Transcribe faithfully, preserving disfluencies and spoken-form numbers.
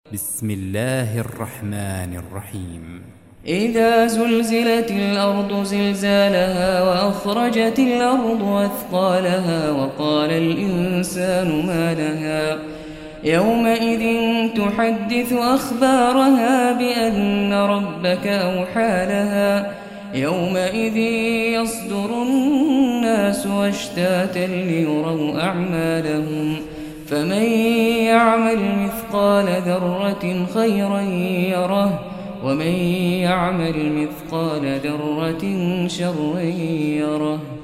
بسم الله الرحمن الرحيم إذا زلزلت الأرض زلزالها وأخرجت الأرض أثقالها وقال الإنسان ما لها يومئذ تحدث أخبارها بأن ربك أوحى لها يومئذ يصدر الناس أشتاتا ليروا أعمالهم فمن يعمل مثقال ذرة خيرا يره ومن يعمل مثقال ذرة شرا يره.